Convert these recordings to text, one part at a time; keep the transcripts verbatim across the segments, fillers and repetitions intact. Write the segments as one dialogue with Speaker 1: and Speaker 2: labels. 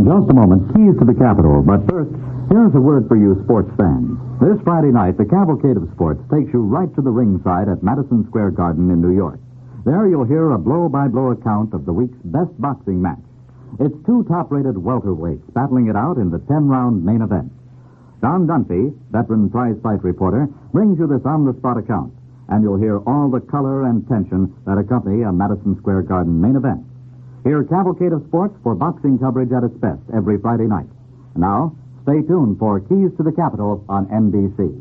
Speaker 1: just a moment, keys to the Capitol. But first, here's a word for you sports fans. This Friday night, the Cavalcade of Sports takes you right to the ringside at Madison Square Garden in New York. There you'll hear a blow-by-blow account of the week's best boxing match. It's two top-rated welterweights battling it out in the ten-round main event. Don Dunphy, veteran prize fight reporter, brings you this on-the-spot account, and you'll hear all the color and tension that accompany a Madison Square Garden main event. Hear Cavalcade of Sports for boxing coverage at its best every Friday night. Now, stay tuned for Keys to the Capitol on N B C.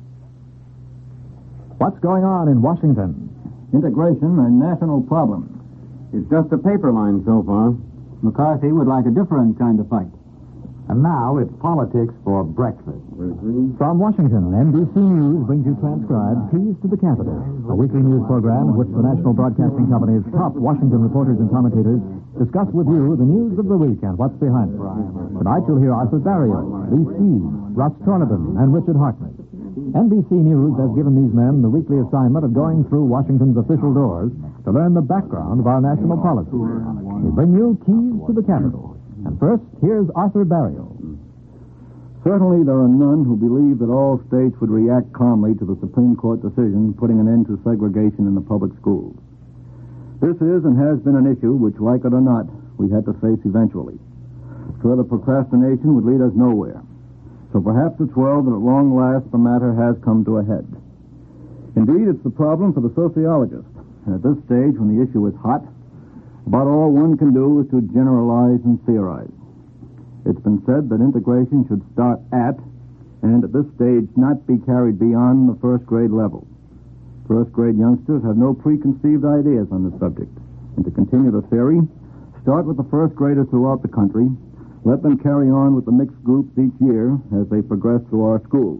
Speaker 1: What's going on in Washington?
Speaker 2: Integration, a national problem. It's just a paper line so far. McCarthy would like a different kind of fight.
Speaker 1: And now it's politics for breakfast.
Speaker 3: From Washington, N B C News brings you transcribed Keys to the Capitol, a weekly news program in which the National Broadcasting Company's top Washington reporters and commentators discuss with you the news of the week and what's behind it. Tonight you'll hear Arthur Barrio, Lee Steves, Russ Tornaban, and Richard Hartnett. N B C News has given these men the weekly assignment of going through Washington's official doors to learn the background of our national policy. We bring you Keys to the Capitol. And first, here's Arthur Barrio.
Speaker 2: Certainly there are none who believe that all states would react calmly to the Supreme Court decision putting an end to segregation in the public schools. This is and has been an issue which, like it or not, we had to face eventually. Further procrastination would lead us nowhere. So perhaps it's well that at long last the matter has come to a head. Indeed, it's the problem for the sociologist. And at this stage, when the issue is hot, about all one can do is to generalize and theorize. It's been said that integration should start at, and at this stage not be carried beyond the first grade level. First grade youngsters have no preconceived ideas on the subject. And to continue the theory, start with the first graders throughout the country, let them carry on with the mixed groups each year as they progress through our schools.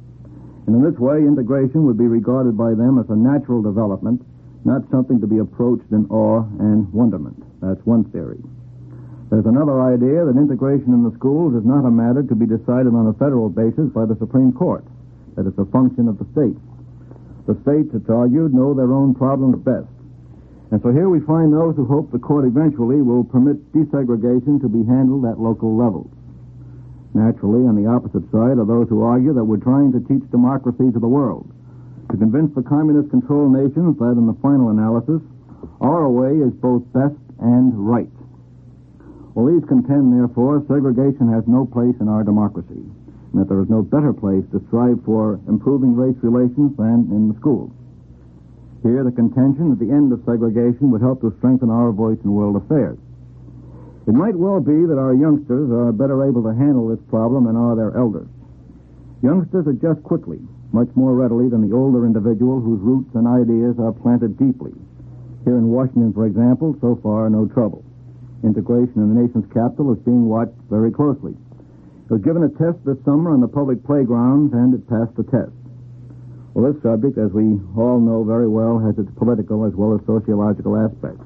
Speaker 2: And in this way, integration would be regarded by them as a natural development, not something to be approached in awe and wonderment. That's one theory. There's another idea that integration in the schools is not a matter to be decided on a federal basis by the Supreme Court, that it's a function of the states. The states, it's argued, know their own problems best. And so here we find those who hope the court eventually will permit desegregation to be handled at local levels. Naturally, on the opposite side are those who argue that we're trying to teach democracy to the world, to convince the communist-controlled nations that, in the final analysis, our way is both best and right. Well, these contend, therefore, segregation has no place in our democracy, and that there is no better place to strive for improving race relations than in the schools. Here, the contention that the end of segregation would help to strengthen our voice in world affairs. It might well be that our youngsters are better able to handle this problem than are their elders. Youngsters adjust quickly, much more readily than the older individual whose roots and ideas are planted deeply. Here in Washington, for example, so far, no trouble. Integration in the nation's capital is being watched very closely. It was given a test this summer on the public playgrounds, and it passed the test. Well, this subject, as we all know very well, has its political as well as sociological aspects.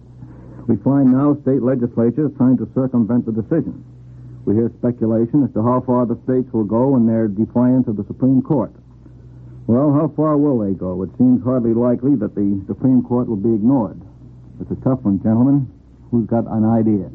Speaker 2: We find now state legislatures trying to circumvent the decision. We hear speculation as to how far the states will go in their defiance of the Supreme Court. Well, how far will they go? It seems hardly likely that the Supreme Court will be ignored. It's a tough one, gentlemen. Who's got an idea?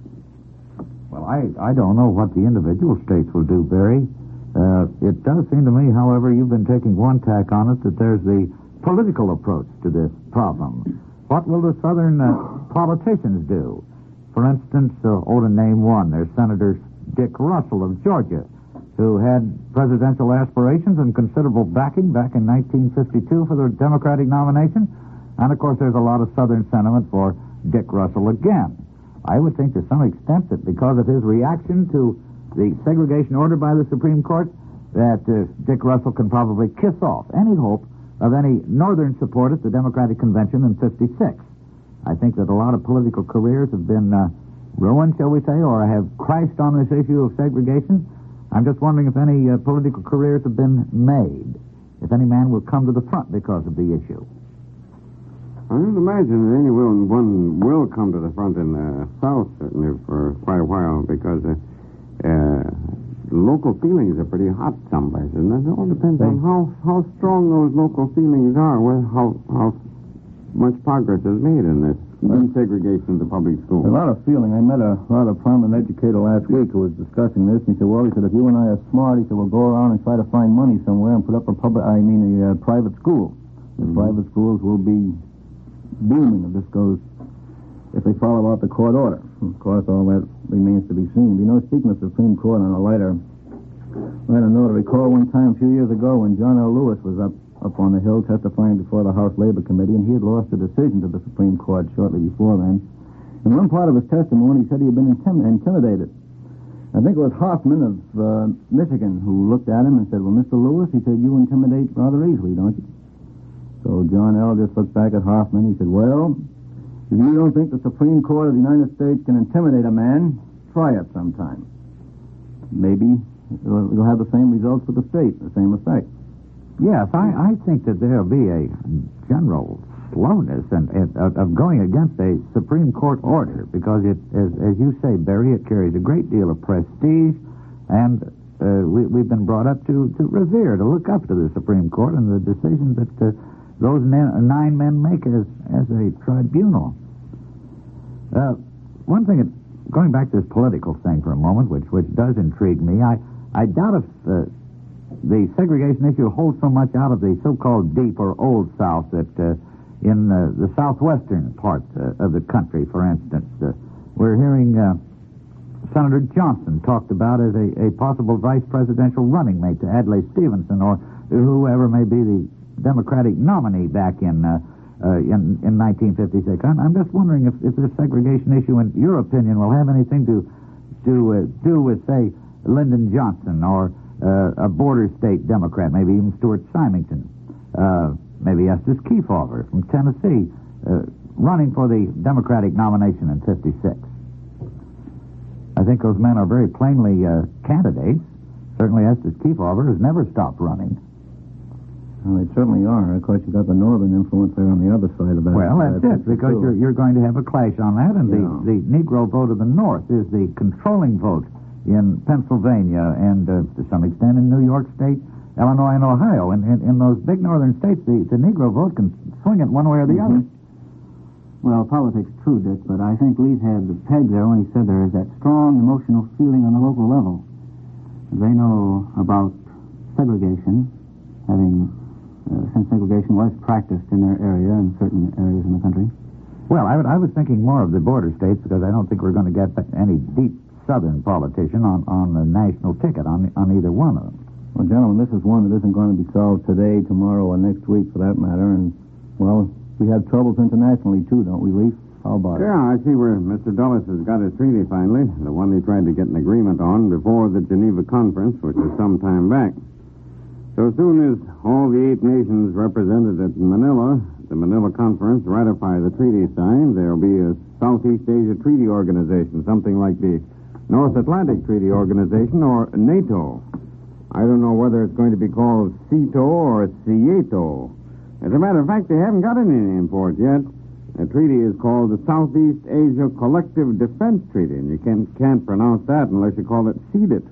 Speaker 3: Well, I, I don't know what the individual states will do, Barry. Uh, it does seem to me, however, you've been taking one tack on it, that there's the political approach to this problem. What will the Southern uh, politicians do? For instance, uh, oh, to name one, there's Senator Dick Russell of Georgia, who had presidential aspirations and considerable backing back in nineteen fifty-two for the Democratic nomination. And, of course, there's a lot of Southern sentiment for Dick Russell again. I would think to some extent that because of his reaction to the segregation order by the Supreme Court, that uh, Dick Russell can probably kiss off any hope of any Northern support at the Democratic Convention in fifty-six. I think that a lot of political careers have been uh, ruined, shall we say, or have crashed on this issue of segregation. I'm just wondering if any uh, political careers have been made, if any man will come to the front because of the issue.
Speaker 4: I don't imagine that anyone one will come to the front in the South, certainly, for quite a while, because uh, uh, local feelings are pretty hot some places, and it all depends on how, how strong those local feelings are, well, how, how much progress is made in this desegregation of the public schools.
Speaker 2: A lot of feeling. I met a rather prominent educator last week who was discussing this, and he said, well, he said, if you and I are smart, he said, we'll go around and try to find money somewhere and put up a public, I mean, a uh, private school. The mm-hmm. private schools will be booming if this goes, if they follow out the court order. Of course, all that remains to be seen. You know, speaking of Supreme Court on a lighter, lighter note, I recall one time a few years ago when John L. Lewis was up up on the Hill testifying before the House Labor Committee, and he had lost a decision to the Supreme Court shortly before then. In one part of his testimony, he said he had been intim- intimidated. I think it was Hoffman of uh, Michigan who looked at him and said, well, Mister Lewis, he said, you intimidate rather easily, don't you? So John L. just looked back at Hoffman. He said, well, if you don't think the Supreme Court of the United States can intimidate a man, try it sometime. Maybe you'll have the same results with the state, the same effect.
Speaker 3: Yes, I, I think that there'll be a general slowness and, and of, of going against a Supreme Court order because it, as, as you say, Barry, it carries a great deal of prestige, and uh, we, we've been brought up to, to revere, to look up to the Supreme Court and the decisions that uh, those nine, nine men make as, as a tribunal. Uh, one thing, that, going back to this political thing for a moment, which which does intrigue me, I, I doubt if... Uh, the segregation issue holds so much out of the so-called deep or old South that uh, in uh, the southwestern part uh, of the country, for instance, uh, we're hearing uh, Senator Johnson talked about as a, a possible vice presidential running mate to Adlai Stevenson or whoever may be the Democratic nominee back in uh, uh, in, in nineteen fifty-six. I'm, I'm just wondering if, if this segregation issue, in your opinion, will have anything to, to uh, do with, say, Lyndon Johnson or Uh, a border state Democrat, maybe even Stuart Symington, uh, maybe Estes Kefauver from Tennessee, uh, running for the Democratic nomination in fifty-six. I think those men are very plainly uh, candidates. Certainly Estes Kefauver has never stopped running.
Speaker 2: Well, they certainly are. Of course, you've got the northern influence there on the other side of that.
Speaker 3: Well, that's it, because you're, you're going to have a clash on that, and
Speaker 2: yeah.
Speaker 3: the, the Negro vote of the North is the controlling vote in Pennsylvania and uh, to some extent in New York State, Illinois, and Ohio. And in, in those big northern states, the, the Negro vote can swing it one way or the mm-hmm. other.
Speaker 5: Well, politics, true, Dick, but I think Lee's had the peg there when he said there is that strong emotional feeling on the local level. They know about segregation, having uh, since segregation was practiced in their area and certain areas in the country.
Speaker 3: Well, I, I was thinking more of the border states because I don't think we're going to get any deep Southern politician on, on the national ticket on on either one of them.
Speaker 2: Well, gentlemen, this is one that isn't going to be solved today, tomorrow, or next week, for that matter. And, well, we have troubles internationally, too, don't we, Leaf? How about
Speaker 4: yeah,
Speaker 2: it?
Speaker 4: I see where Mister Dulles has got his treaty finally, the one they tried to get an agreement on before the Geneva Conference, which was some time back. So soon as all the eight nations represented at Manila, the Manila Conference, ratify the treaty signed, there'll be a Southeast Asia Treaty Organization, something like the North Atlantic Treaty Organization, or NATO. I don't know whether it's going to be called CETO or CIETO. As a matter of fact, they haven't got any name for it yet. The treaty is called the Southeast Asia Collective Defense Treaty, and you can't, can't pronounce that unless you call it CEDIT.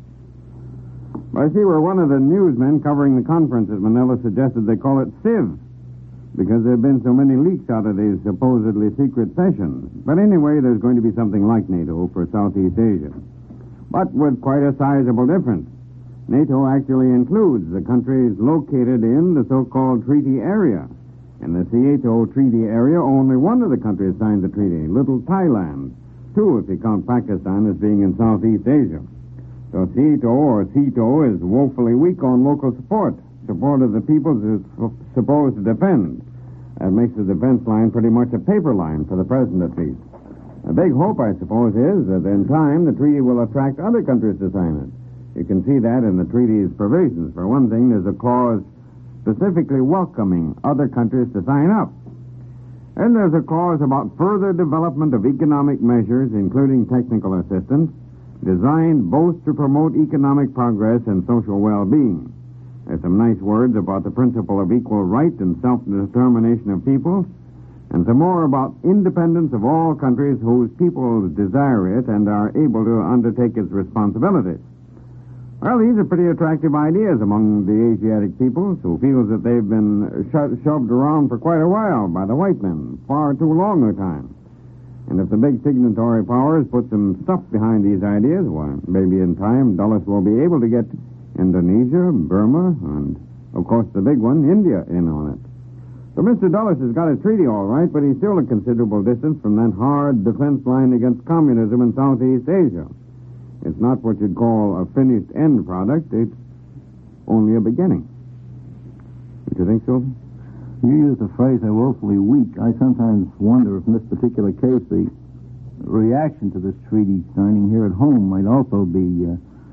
Speaker 4: But I see where one of the newsmen covering the conference at Manila suggested they call it CIV, because there have been so many leaks out of these supposedly secret sessions. But anyway, there's going to be something like NATO for Southeast Asia, but with quite a sizable difference. NATO actually includes the countries located in the so-called treaty area. In the CIETO treaty area, only one of the countries signed the treaty, Little Thailand. Two, if you count Pakistan as being in Southeast Asia. So CIETO or CETO is woefully weak on local support. Support of the peoples is supposed to defend. That makes the defense line pretty much a paper line for the present, at least. A big hope, I suppose, is that in time the treaty will attract other countries to sign it. You can see that in the treaty's provisions. For one thing, there's a clause specifically welcoming other countries to sign up. And there's a clause about further development of economic measures, including technical assistance, designed both to promote economic progress and social well-being. There's some nice words about the principle of equal right and self-determination of peoples, and some more about independence of all countries whose peoples desire it and are able to undertake its responsibilities. Well, these are pretty attractive ideas among the Asiatic peoples who feel that they've been sho- shoved around for quite a while by the white men, far too long a time. And if the big signatory powers put some stuff behind these ideas, well, maybe in time Dulles will be able to get Indonesia, Burma, and, of course, the big one, India, in on it. So Mister Dulles has got a treaty all right, but he's still a considerable distance from that hard defense line against communism in Southeast Asia. It's not what you'd call a finished end product. It's only a beginning. Don't you think so?
Speaker 2: You used the phrase, they're woefully weak. I sometimes wonder if in this particular case the reaction to this treaty signing here at home might also be uh,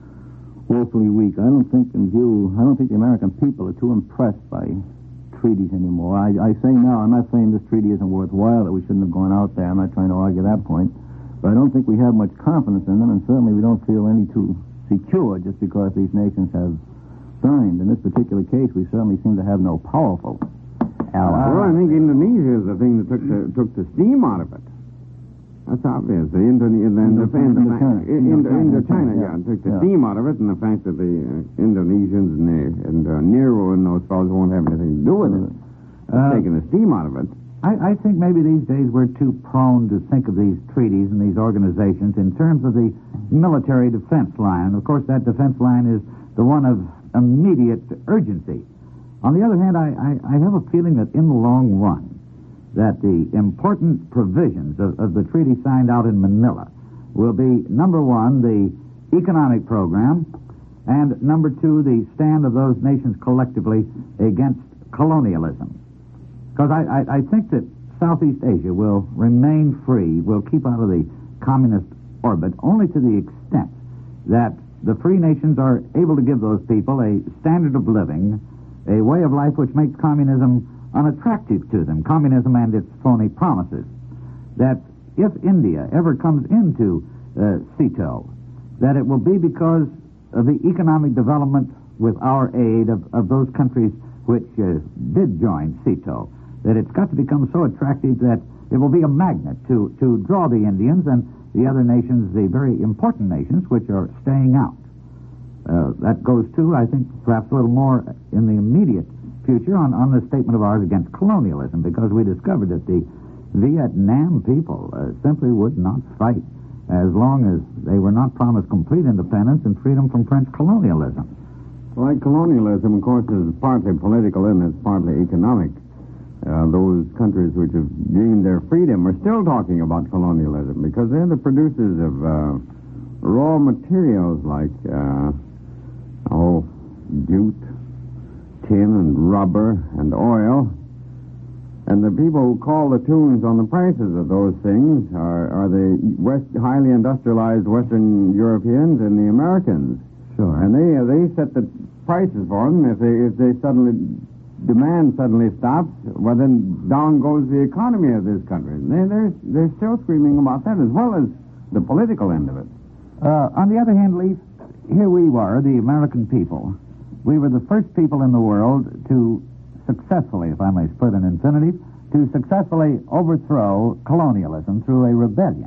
Speaker 2: woefully weak. I don't think in view, I don't think the American people are too impressed by treaties anymore. I, I say now, I'm not saying this treaty isn't worthwhile, that we shouldn't have gone out there. I'm not trying to argue that point. But I don't think we have much confidence in them, and certainly we don't feel any too secure just because these nations have signed. In this particular case, we certainly seem to have no powerful ally.
Speaker 4: Well, I think Indonesia is the thing that took the, took the steam out of it. That's obvious. The Indonesia, then the fact that
Speaker 2: Indochina.
Speaker 4: Indo, Indochina,
Speaker 2: Indochina,
Speaker 4: yeah, took the
Speaker 2: yeah.
Speaker 4: steam out of it, and the fact that the uh, Indonesians and, the, and uh, Nero and those fellows won't have anything to do with it.
Speaker 3: Uh,
Speaker 4: taking the steam out of it.
Speaker 3: I, I think maybe these days we're too prone to think of these treaties and these organizations in terms of the military defense line. And, of course, that defense line is the one of immediate urgency. On the other hand, I, I, I have a feeling that in the long run, that the important provisions of, of the treaty signed out in Manila will be, number one, the economic program, and number two, the stand of those nations collectively against colonialism. Because I, I, I think that Southeast Asia will remain free, will keep out of the communist orbit, only to the extent that the free nations are able to give those people a standard of living, a way of life which makes communism unattractive to them, communism and its phony promises. That if India ever comes into uh, CETO, that it will be because of the economic development with our aid of, of those countries which uh, did join CETO, that it's got to become so attractive that it will be a magnet to, to draw the Indians and the other nations, the very important nations, which are staying out. Uh, that goes to, I think, perhaps a little more in the immediate future on, on this statement of ours against colonialism, because we discovered that the Vietnam people uh, simply would not fight as long as they were not promised complete independence and freedom from French colonialism.
Speaker 4: Like colonialism, of course, is partly political and it's partly economic. Uh, those countries which have gained their freedom are still talking about colonialism because they're the producers of uh, raw materials like uh, oh, jute, tin and rubber and oil. And the people who call the tunes on the prices of those things are, are the West, highly industrialized Western Europeans and the Americans.
Speaker 3: Sure.
Speaker 4: And they uh, they set the prices for them. If they if they suddenly demand suddenly stops, well then down goes the economy of this country. And they they're they're still screaming about that as well as the political end of it.
Speaker 3: Uh, on the other hand, Leif, here we were, the American people. We were the first people in the world to successfully, if I may split an infinitive, to successfully overthrow colonialism through a rebellion.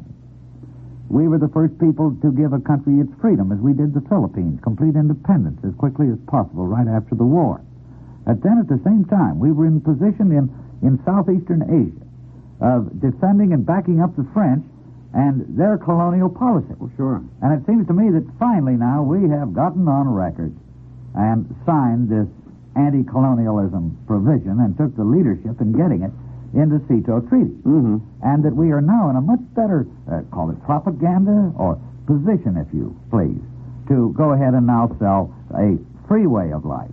Speaker 3: We were the first people to give a country its freedom, as we did the Philippines, complete independence as quickly as possible right after the war. And then at the same time, we were in position in, in southeastern Asia of defending and backing up the French and their colonial policy.
Speaker 4: Oh, sure.
Speaker 3: And it seems to me that finally now we have gotten on record and signed this anti-colonialism provision and took the leadership in getting it into CETO Treaty.
Speaker 4: Mm-hmm.
Speaker 3: And that we are now in a much better, uh, call it propaganda or position, if you please, to go ahead and now sell a free way of life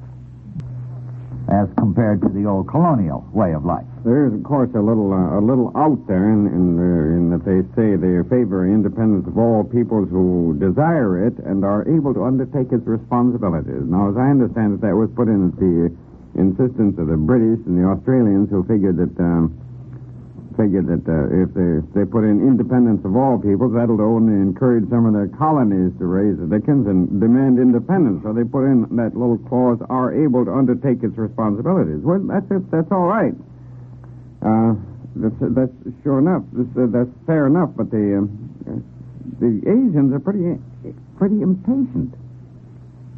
Speaker 3: as compared to the old colonial way of life.
Speaker 4: There is, of course, a little uh, a little out there in in, the, in that they say they favor independence of all peoples who desire it and are able to undertake its responsibilities. Now, as I understand it, that was put in at the insistence of the British and the Australians, who figured that um, figured that uh, if, they, if they put in independence of all peoples, that'll only encourage some of their colonies to raise the dickens and demand independence. So they put in that little clause, are able to undertake its responsibilities. Well, that's it. That's all right. Uh, that's, that's sure enough. That's, uh, that's fair enough. But the uh, the Asians are pretty pretty impatient.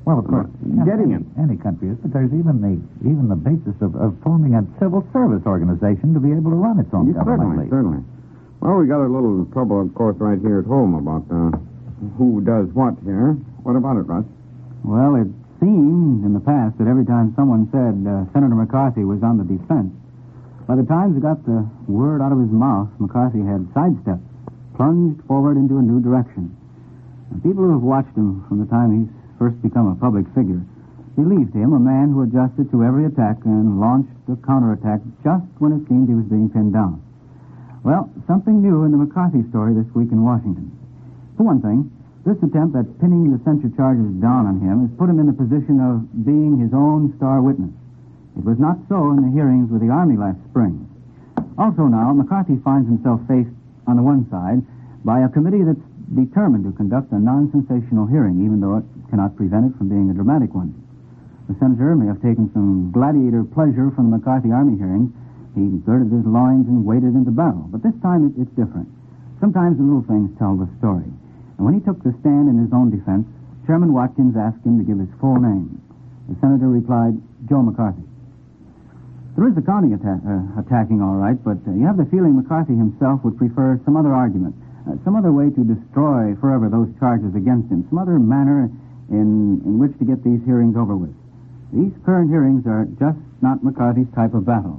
Speaker 3: Well, of course,
Speaker 4: getting
Speaker 3: any,
Speaker 4: it.
Speaker 3: Any country is, but there's even the even the basis of, of forming a civil service organization to be able to run its own
Speaker 4: Yeah,
Speaker 3: government.
Speaker 4: certainly, certainly. Well, we got a little trouble, of course, right here at home about uh, who does what here. What about it, Russ?
Speaker 5: Well, it seemed in the past that every time someone said uh, Senator McCarthy was on the defense, by the time he got the word out of his mouth, McCarthy had sidestepped, plunged forward into a new direction. And people who have watched him from the time he's first become a public figure believed him a man who adjusted to every attack and launched a counterattack just when it seemed he was being pinned down. Well, something new in the McCarthy story this week in Washington. For one thing, this attempt at pinning the censure charges down on him has put him in the position of being his own star witness. It was not so in the hearings with the Army last spring. Also now, McCarthy finds himself faced, on the one side, by a committee that's determined to conduct a non-sensational hearing, even though it cannot prevent it from being a dramatic one. The senator may have taken some gladiator pleasure from the McCarthy Army hearings. He girded his loins and waded into battle. But this time it, it's different. Sometimes the little things tell the story. And when he took the stand in his own defense, Chairman Watkins asked him to give his full name. The senator replied, Joe McCarthy. There is a counting atta- uh, attacking, all right, but uh, you have the feeling McCarthy himself would prefer some other argument, uh, some other way to destroy forever those charges against him, some other manner in, in which to get these hearings over with. These current hearings are just not McCarthy's type of battle.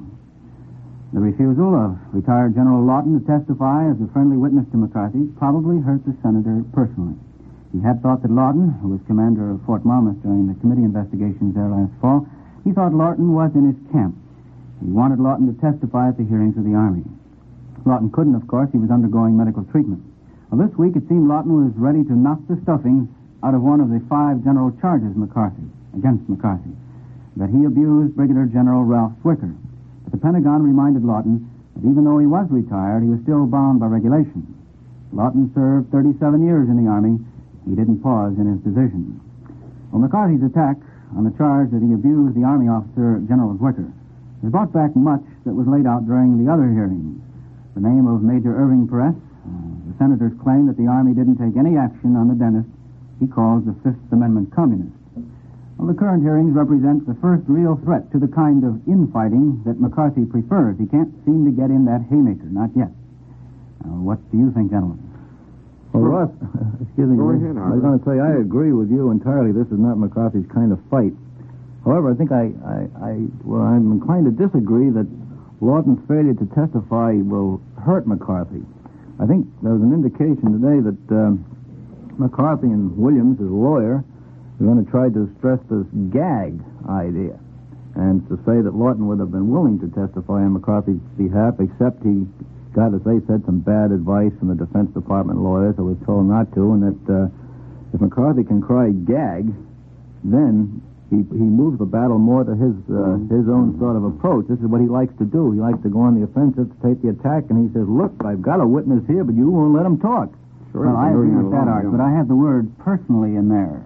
Speaker 5: The refusal of retired General Lawton to testify as a friendly witness to McCarthy probably hurt the senator personally. He had thought that Lawton, who was commander of Fort Monmouth during the committee investigations there last fall, he thought Lawton was in his camp. He wanted Lawton to testify at the hearings of the Army. Lawton couldn't, of course. He was undergoing medical treatment. Well, this week it seemed Lawton was ready to knock the stuffings out of one of the five general charges McCarthy, against McCarthy, that he abused Brigadier General Ralph Swicker. But the Pentagon reminded Lawton that even though he was retired, he was still bound by regulation. Lawton served thirty-seven years in the Army. He didn't pause in his decision. Well, McCarthy's attack on the charge that he abused the Army officer, General Swicker, has brought back much that was laid out during the other hearings. The name of Major Irving Perez, uh, the senators claim that the Army didn't take any action on the dentist he calls the Fifth Amendment communists. Well, the current hearings represent the first real threat to the kind of infighting that McCarthy prefers. He can't seem to get in that haymaker, not yet. Now, what do you think, gentlemen?
Speaker 2: Well, Russ, excuse me.
Speaker 4: Go ahead,
Speaker 2: I was going to say, I agree with you entirely. This is not McCarthy's kind of fight. However, I think I, I, I well, I'm inclined to disagree that Lawton's failure to testify will hurt McCarthy. I think there was an indication today that um, McCarthy and Williams, his lawyer, are going to try to stress this gag idea, and to say that Lawton would have been willing to testify on McCarthy's behalf, except he got, as they said, some bad advice from the Defense Department lawyers who was told not to, and that uh, if McCarthy can cry gag, then He, he moves the battle more to his uh, his own sort of approach. This is what he likes to do. He likes to go on the offensive, to take the attack, and he says, look, I've got a witness here, but you won't let him talk.
Speaker 5: Sure, well, I agree with that, Art, but I have the word personally in there.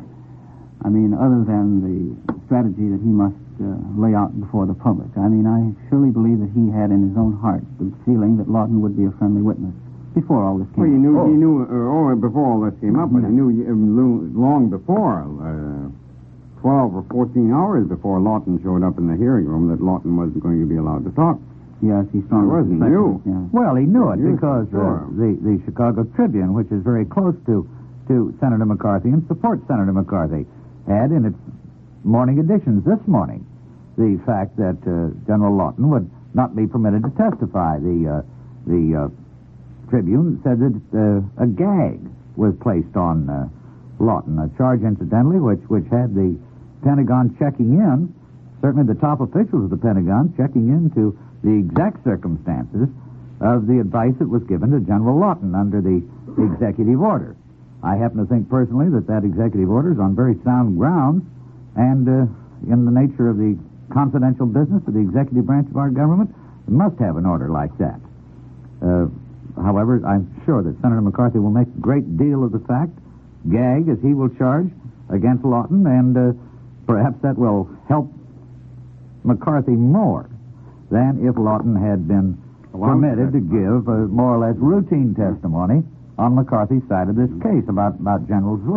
Speaker 5: I mean, other than the strategy that he must uh, lay out before the public. I mean, I surely believe that he had in his own heart the feeling that Lawton would be a friendly witness before all this came
Speaker 4: well, he knew,
Speaker 5: up.
Speaker 4: he knew, uh, oh, before all this came up, but he knew uh, long before, uh, twelve or fourteen hours before Lawton showed up in the hearing room, that Lawton wasn't going to be allowed to talk.
Speaker 5: Yes, he strongly
Speaker 4: wasn't new.
Speaker 5: Yeah.
Speaker 3: Well, he knew it
Speaker 4: Yes,
Speaker 3: because
Speaker 4: sure.
Speaker 3: uh, the, the Chicago Tribune, which is very close to, to Senator McCarthy and supports Senator McCarthy, had in its morning editions this morning the fact that uh, General Lawton would not be permitted to testify. The, uh, the uh, Tribune said that uh, a gag was placed on uh, Lawton, a charge, incidentally, which, which had the Pentagon checking in, certainly the top officials of the Pentagon checking into the exact circumstances of the advice that was given to General Lawton under the executive order. I happen to think personally that that executive order is on very sound grounds and uh, in the nature of the confidential business of the executive branch of our government, must have an order like that. Uh, however, I'm sure that Senator McCarthy will make a great deal of the fact, gag as he will charge against Lawton, and uh, perhaps that will help McCarthy more than if Lawton had been permitted to give a more or less routine testimony on McCarthy's side of this case about, about General Swicker.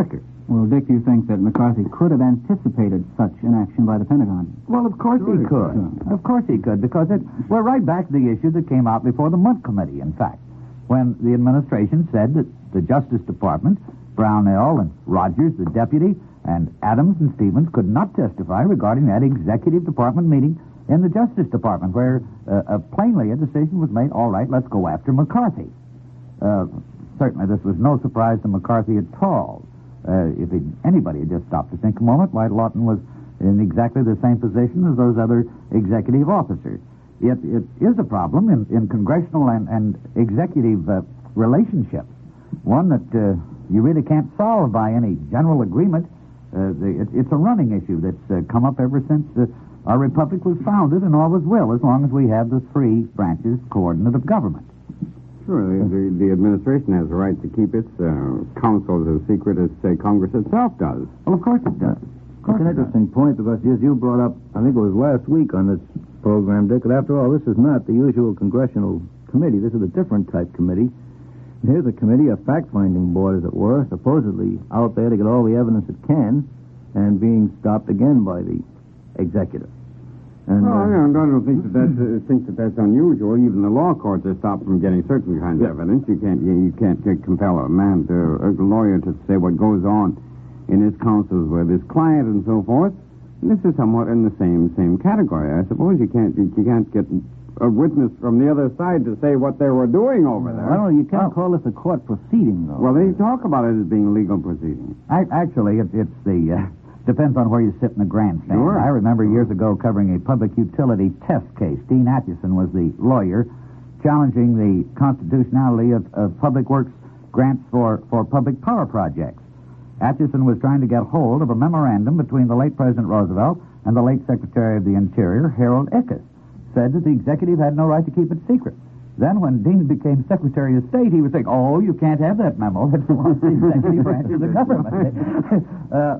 Speaker 5: Well, Dick, you think that McCarthy could have anticipated such an action by the Pentagon?
Speaker 3: Well, of course
Speaker 2: Sure
Speaker 3: he
Speaker 2: he
Speaker 3: could.
Speaker 2: could.
Speaker 3: Of course he could, because it, we're right back to the issue that came out before the Munt Committee, in fact, when the administration said that the Justice Department, Brownell and Rogers, the deputy, and Adams and Stevens could not testify regarding that executive department meeting in the Justice Department, where uh, uh, plainly a decision was made, all right, let's go after McCarthy. Uh, certainly this was no surprise to McCarthy at all. Uh, if he, anybody had just stopped to think a moment, White Lawton was in exactly the same position as those other executive officers. It, it is a problem in, in congressional and, and executive uh, relationships, one that uh, you really can't solve by any general agreement. Uh, the, it, it's a running issue that's uh, come up ever since uh, our republic was founded, and always will, as long as we have the three branches coordinate of government.
Speaker 4: Sure, the, the, the administration has a right to keep its uh, counsels as secret as, say, Congress itself does.
Speaker 3: Well, of course it does.
Speaker 2: It's an interesting point because, as you brought up, I think it was last week on this program, Dick, that after all, this is not the usual congressional committee. This is a different type committee. And here's a committee, a fact-finding board, as it were, supposedly out there to get all the evidence it can, and being stopped again by the executive. And,
Speaker 4: well,
Speaker 2: uh,
Speaker 4: I don't, I don't think that that's, uh, think that that's unusual. Even the law courts are stopped from getting certain kinds of evidence. You can't you, you can't uh, compel a man, to, a lawyer, to say what goes on in his counsels with his client and so forth. And this is somewhat in the same same category, I suppose. You can't you, you can't get a witness from the other side to say what they were doing over there.
Speaker 5: Well, you can't call this a court proceeding, though.
Speaker 4: Well, they talk about it as being legal proceedings.
Speaker 3: I, actually, it, it's the... Uh, Depends on where you sit in the grandstand.
Speaker 4: Sure.
Speaker 3: I remember years ago covering a public utility test case. Dean Atchison was the lawyer challenging the constitutionality of, of public works grants for, for public power projects. Atchison was trying to get hold of a memorandum between the late President Roosevelt and the late Secretary of the Interior, Harold Ickes, said that the executive had no right to keep it secret. Then when Dean became Secretary of State, he would think, oh, you can't have that memo. That belongs to the executive branch of the government. uh,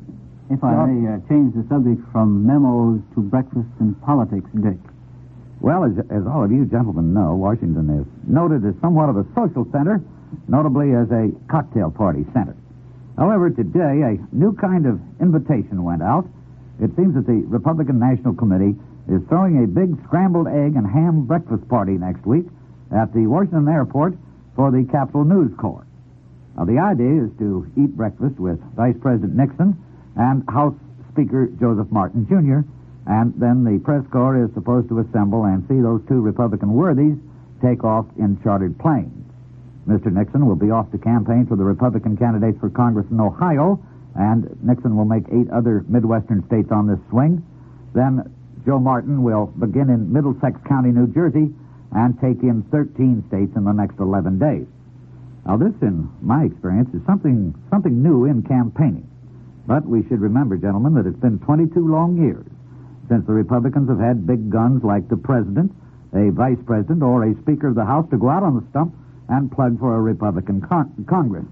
Speaker 5: If I may uh, change the subject from memos to breakfast and politics, Dick.
Speaker 3: Well, as, as all of you gentlemen know, Washington is noted as somewhat of a social center, notably as a cocktail party center. However, today, a new kind of invitation went out. It seems that the Republican National Committee is throwing a big scrambled egg and ham breakfast party next week at the Washington Airport for the Capitol News Corps. Now, the idea is to eat breakfast with Vice President Nixon and House Speaker Joseph Martin, Junior, and then the press corps is supposed to assemble and see those two Republican worthies take off in chartered planes. Mister Nixon will be off to campaign for the Republican candidates for Congress in Ohio, and Nixon will make eight other Midwestern states on this swing. Then Joe Martin will begin in Middlesex County, New Jersey, and take in thirteen states in the next eleven days. Now, this, in my experience, is something something new in campaigning. But we should remember, gentlemen, that it's been twenty-two long years since the Republicans have had big guns like the president, a vice president, or a speaker of the House to go out on the stump and plug for a Republican con- Congress.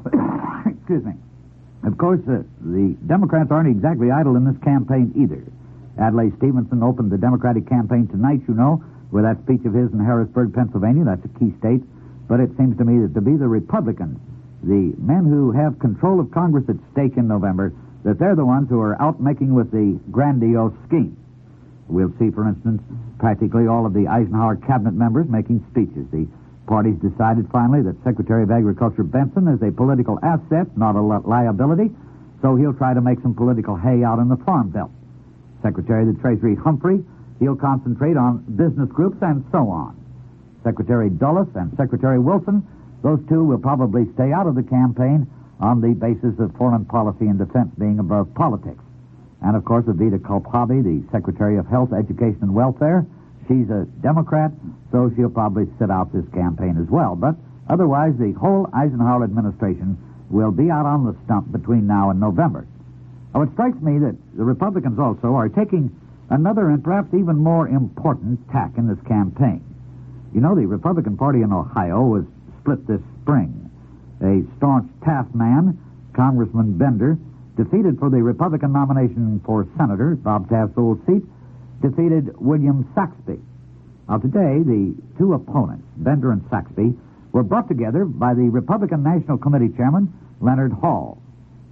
Speaker 3: Excuse me. Of course, uh, the Democrats aren't exactly idle in this campaign either. Adlai Stevenson opened the Democratic campaign tonight, you know, with that speech of his in Harrisburg, Pennsylvania. That's a key state. But it seems to me that to be the Republicans, the men who have control of Congress at stake in November, that they're the ones who are out making with the grandiose scheme. We'll see, for instance, practically all of the Eisenhower cabinet members making speeches. The parties decided finally that Secretary of Agriculture Benson is a political asset, not a li- liability, so he'll try to make some political hay out in the Farm Belt. Secretary of the Treasury Humphrey, he'll concentrate on business groups and so on. Secretary Dulles and Secretary Wilson, those two will probably stay out of the campaign on the basis of foreign policy and defense being above politics. And, of course, Evita Kohlhabi, the Secretary of Health, Education, and Welfare, she's a Democrat, so she'll probably sit out this campaign as well. But otherwise, the whole Eisenhower administration will be out on the stump between now and November. Now, it strikes me that the Republicans also are taking another and perhaps even more important tack in this campaign. You know, the Republican Party in Ohio was split this spring. A staunch Taft man, Congressman Bender, defeated for the Republican nomination for senator, Bob Taft's old seat, defeated William Saxby. Now, today, the two opponents, Bender and Saxby, were brought together by the Republican National Committee Chairman, Leonard Hall.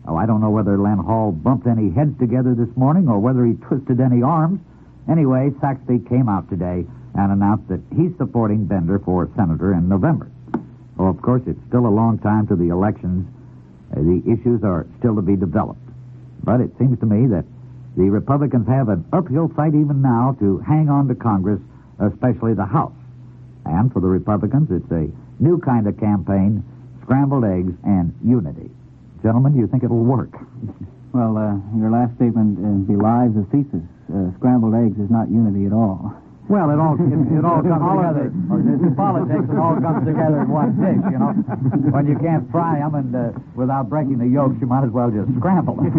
Speaker 3: Oh, I don't know whether Len Hall bumped any heads together this morning or whether he twisted any arms. Anyway, Saxby came out today and announced that he's supporting Bender for senator in November. Oh, of course, it's still a long time to the elections. Uh, the issues are still to be developed. But it seems to me that the Republicans have an uphill fight even now to hang on to Congress, especially the House. And for the Republicans, it's a new kind of campaign, scrambled eggs and unity. Gentlemen, do you think it'll work?
Speaker 5: Well, uh, your last statement uh, belies the thesis. Uh, scrambled eggs is not unity at all.
Speaker 3: Well, it all it, it all comes together. It's politics. It all comes together in one dish, you know. When you can't fry them and uh, without breaking the yolks, you might as well just scramble them.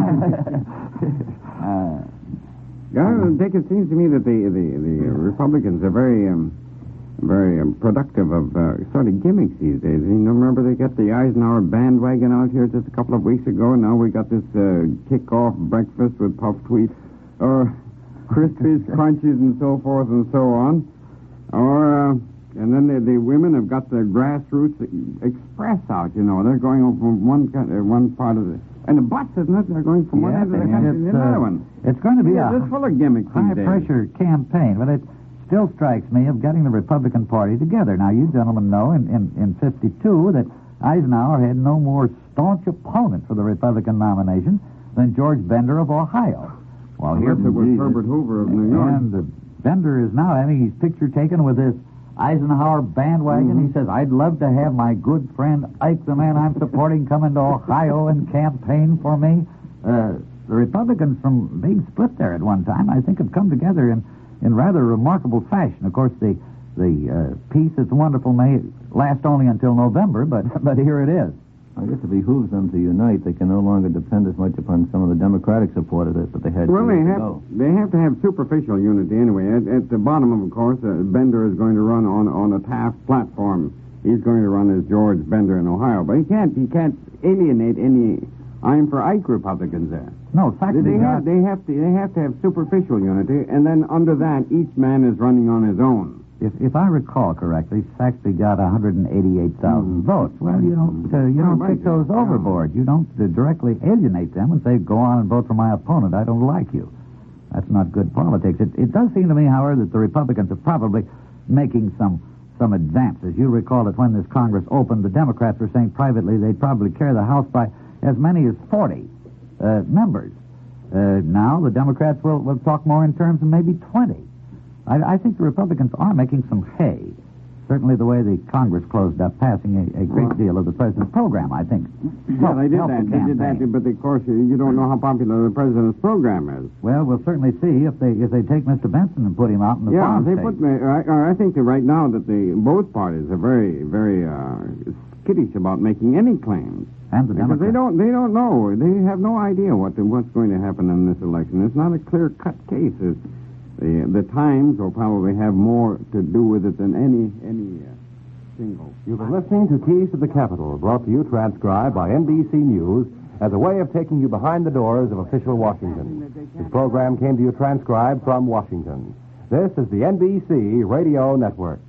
Speaker 4: uh, yeah, Dick, it seems to me that the the, the Republicans are very um, very um, productive of uh, sort of gimmicks these days. You know, remember they got the Eisenhower bandwagon out here just a couple of weeks ago, and now we got this uh, kick-off breakfast with puffed wheat, or Crispies, Crunches, and so forth and so on. Or, uh, and then the, the women have got the grassroots express out, you know. They're going from one uh, one part of the... And the butts, isn't it? They're going from one
Speaker 3: Yeah,
Speaker 4: end of the country to the
Speaker 3: uh,
Speaker 4: other one.
Speaker 3: It's going to be
Speaker 4: Yeah,
Speaker 3: a
Speaker 4: it's full of gimmicks these days.
Speaker 3: high-pressure campaign, but it still strikes me of getting the Republican Party together. Now, you gentlemen know in, in, in fifty-two that Eisenhower had no more staunch opponent for the Republican nomination than George Bender of Ohio. Well,
Speaker 4: Unless it was Herbert Hoover of New York.
Speaker 3: And uh, Bender is now having his picture taken with this Eisenhower bandwagon.
Speaker 4: Mm-hmm.
Speaker 3: He says, I'd love to have my good friend Ike, the man I'm supporting, come into Ohio and campaign for me. Uh, the Republicans from big split there at one time, I think, have come together in, in rather remarkable fashion. Of course, the, the uh, peace that's wonderful may last only until November, but, but here it is.
Speaker 2: I guess it behooves them to unite. They can no longer depend as much upon some of the Democratic support of this that they had
Speaker 4: Well, they
Speaker 2: years
Speaker 4: have
Speaker 2: ago.
Speaker 4: they have to have superficial unity anyway. At, at the bottom of, of course, uh, Bender is going to run on on a Taft platform. He's going to run as George Bender in Ohio, but he can't he can't alienate any I'm for Ike Republicans there.
Speaker 3: No, Saxby
Speaker 4: They
Speaker 3: got-
Speaker 4: have they have to they have to have superficial unity, and then under that, each man is running on his own.
Speaker 3: If, if I recall correctly, Saxby got one hundred eighty-eight thousand votes. Well, you don't uh, you don't
Speaker 4: Oh, right,
Speaker 3: kick those
Speaker 4: yeah.
Speaker 3: overboard. You don't uh, directly alienate them and say, go on and vote for my opponent. I don't like you. That's not good politics. It, it does seem to me, however, that the Republicans are probably making some some advances. You recall that when this Congress opened, the Democrats were saying privately they'd probably carry the House by as many as forty uh, members. Uh, now the Democrats will, will talk more in terms of maybe twenty. I, I think the Republicans are making some hay. Certainly the way the Congress closed up, passing a, a great
Speaker 4: Well-
Speaker 3: deal of the president's program, I think.
Speaker 4: Yeah, they did
Speaker 3: helped
Speaker 4: that.
Speaker 3: the
Speaker 4: They did that,
Speaker 3: campaign.
Speaker 4: but of course you you don't know how popular the president's program is.
Speaker 3: Well, we'll certainly see if they if they take Mister Benson and put him out in the
Speaker 4: Yeah,
Speaker 3: farm
Speaker 4: they
Speaker 3: state.
Speaker 4: put. I, I think that right now that the both parties are very, very uh, skittish about making any claims.
Speaker 3: And the
Speaker 4: Because they
Speaker 3: Democrats.
Speaker 4: don't, they don't know. They have no idea what the, what's going to happen in this election. It's not a clear-cut case. It's, the the Times will probably have more to do with it than any any uh, single.
Speaker 6: You've been listening to Keys to the Capitol, brought to you transcribed by N B C News as a way of taking you behind the doors of official Washington. This program came to you transcribed from Washington. This is the N B C Radio Network.